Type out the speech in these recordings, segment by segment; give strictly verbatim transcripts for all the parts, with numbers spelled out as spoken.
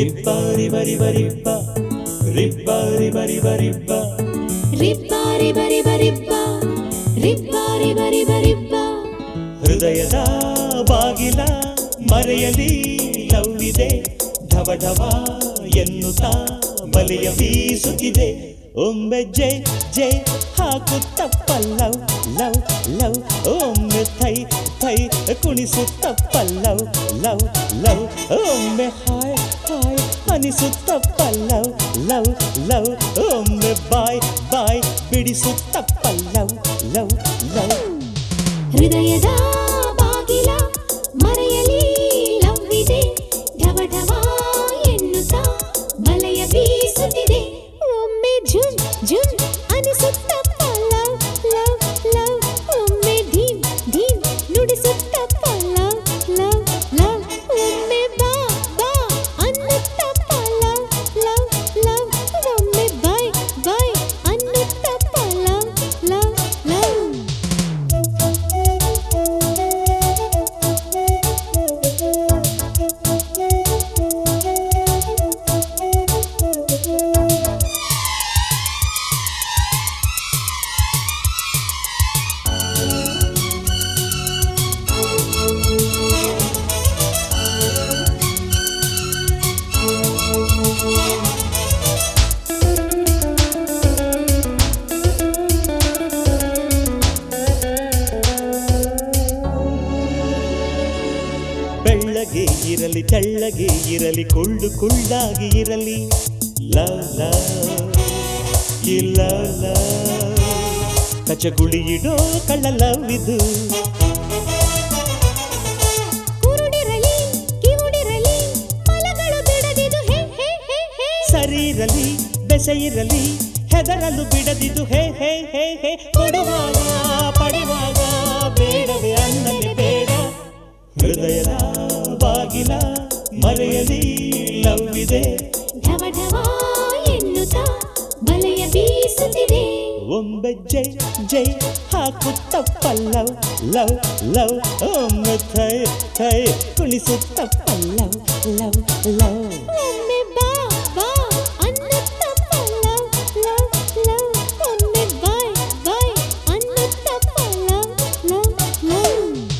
ರಿಬ್ಬಾ ರಿಬ ರಿಬ ರಿಬ್ಬ ರಿಬ್ಬಾ ರಿಬ ರಿಬ ರಿಬ್ಬ ರಿಬ್ಬಾ ರಿಬ ರಿಬ ರಿಬ್ಬ ರಿಬ್ಬಾ ರಿಬ ರಿಬ ರಿಬ್ಬ ಹೃದಯದ ಬಾಗಿಲ ಮರೆಯಲಿ ಲವ್ವಿದೆ ಢವ ಢವ ಎನ್ನುತ್ತಾ ಬಲೆಯ ಬೀಸುತ್ತಿದೆ ಒಮ್ಮೆ ಜೈ ಜೈ ಹಾಕುತ್ತಪ್ಪ ಲವ್ ಲವ್ ಲವ್ ಒಮ್ಮೆ ಥೈ ಥೈ ಕುಣಿಸುತ್ತಪ್ಪ ಲವ್ ಲವ್ ಲವ್ ಒಮ್ಮೆ ಹಾಯ್ ಹಾಯ್ ಅನಿಸುತ್ತಪ್ಪ ಲವ್ ಲವ್ ಲವ್ ಒಮ್ಮೆ ಬಾಯ್ ಬಾಯ್ ಬಿಡಿಸುತ್ತಪ್ಪ ಲವ್ ಲವ್ ಲವ್ ಹೃದಯದ ಬಾಗಿಲ ಮರೆಯಲಿ ಲವ್ವಿದೆ ಢವ ಢವ ಎನ್ನುತ್ತಾ ಬಲೆಯ ಬೀಸುತ್ತಿದೆ ಒಮ್ಮೆ ಝುಮ್ ಝುಮ್ ಅನಿಸುತ್ತಪ್ಪ ಲವ್ ಲವ್ ಲವ್ ಒಮ್ಮೆ ಧೀಮ್ ಧೀಮ್ ನುಡಿಸುತ್ತಪ್ಪ ಲವ್ ಲವ್ ಲವ್ ಒಮ್ಮೆ ಬಾ ಬಾ ಅನ್ನುತ್ತಪ್ಪ ಲವ್ ಲವ್ ಲವ್ ಒಮ್ಮೆ ಬಾಯ್ ಬಾಯ್ ಅನ್ನುತ್ತಪ್ಪ ಲವ್ ಲವ್ ಲವ್ ಬೆಳ್ಳಗೆ ಇರಲಿ ತೆಳ್ಳಗೆ ಇರಲಿ ಕುಳ್ಳು ಕುಳ್ಳಾಗಿ ಇರಲಿ ಲವ್ ಲವ್ ಇಲ್ಲ ಲವ್ ಕಚಗುಳಿ ಇಡೋ ಕಳ್ಳ ಲವ್ ಇದು ಕುರುಡಿರಲಿ ಕಿವುಡಿರಲಿ ಮಲಗಳು ಬಿಡದಿದು ಹೇ ಹೇ ಹೇ ಹೇ ಸರಿ ಇರಲಿ ಬೆಸೆ ಇರಲಿ ಹೆದರಲು ಬಿಡದಿದು ಹೇ ಹೇ ಹೇ ಹೇ ಕೊಡುವಾಗ ಪಡೆವಾಗ ಬೇಡವೇ ಅನ್ನಲಿ ಬೇಡ ಹೃದಯದ ಬಾಗಿಲ ಮರೆಯಲಿ ಲವ್ವಿದೆ ಢವ ಢವ ಎನ್ನುತ್ತಾ ಬಲೆಯ ಬೀಸುತ್ತಿದೆ ಒಮ್ಮೆ ಜೈ ಜೈ ಹಾಕುತ್ತಪ್ಪ ಲವ್ ಲವ್ ಲವ್ ಒಮ್ಮೆ ಥೈ ಥೈ ಕುಣಿಸುತ್ತಪ್ಪ ಲವ್ ಲವ್ ಲವ್ ಒಮ್ಮೆ ಬಾ ಬಾ ಅನ್ನುತ್ತಪ್ಪ ಲವ್ ಲವ್ ಲವ್ ಒಮ್ಮೆ ಬಾಯ್ ಬಾಯ್ ಅನ್ನುತ್ತಪ್ಪ ಲವ್ ಲವ್ ಲವ್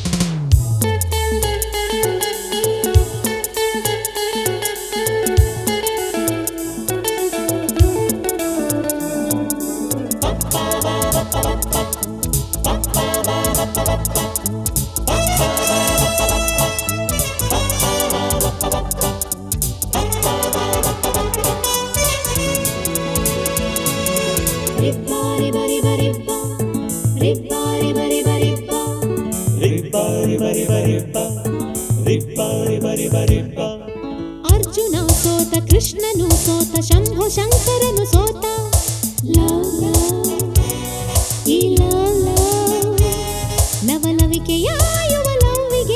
ರಿಬ್ಬಾ ರಿಬ ರಿಬ ರಿಬ್ಬ ರಿಬ್ಬಾ ರಿಬ ರಿಬ ರಿಬ್ಬ ರಿಬ್ಬಾ ರಿಬ ರಿಬ ರಿಬ್ಬ ರಿಬ್ಬಾ ರಿಬ ರಿಬ ರಿಬ್ಬ ಅರ್ಜುನ ಸೋತ ಕೃಷ್ಣನು ಸೋತ ಶಂಭು ಶಂಕರನು ಸೋತ ಲವ್ ಲವ್ ಈ ಲವ್ ಲವ್ ನವನವಿಕೆಯ ಯುವ ಲವ್ವಿಗೆ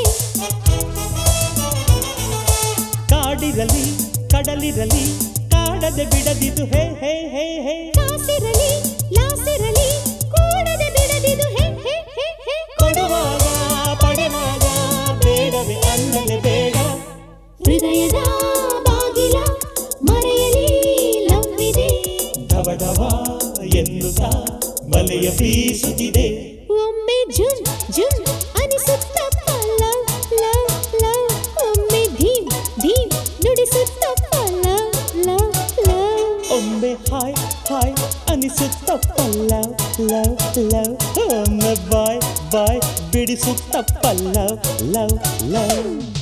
ಕಾಡಿರಲಿ ಕಡಲಿರಲಿ ಕಾಡದೆ ಬಿಡದಿದು ಹೇ ಹೇ ಹೇ ಹೇ ಕಾಸಿರಲಿ ಲಾಸಿರಲಿ ಕೂಡದೆ ಬಿಡದಿದು ಹೇ ಹೇ ಹೇ ಹೇ ಕೊಡುವಾಗ ಪಡೆವಾಗ ಬೇಡವೇ ಅನ್ನಲೆ ಬೇಡ ಹೃದಯದ ಬಾಗಿಲ ಮರೆಯಲಿ ಲವ್ವಿದೆ ಢವ ಢವ ಎನ್ನುತ್ತಾ ಬಲೆಯ ಬೀಸುತ್ತಿದೆ ಒಮ್ಮೆ ಝುಮ್ ಝುಮ್ ಅನಿಸುತ್ತಪ್ಪ ಲವ್ ಲವ್ ಲವ್ ಒಮ್ಮೆ ಧೀಮ್ ಧೀಮ್ ನುಡಿಸುತ್ತಪ್ಪ ಲವ್ ಲವ್ ಲವ್ ಒಮ್ಮೆ ಹಾಯ್ ಹಾಯ್ ಅನಿಸುತ್ತಪ್ಪ ಲವ್ ಲವ್ ಲವ್ ಒಮ್ಮೆ ಬಾಯ್ ಬಾಯ್ ಬಿಡಿಸುತ್ತಪ್ಪ ಲವ್ ಲವ್ ಲವ್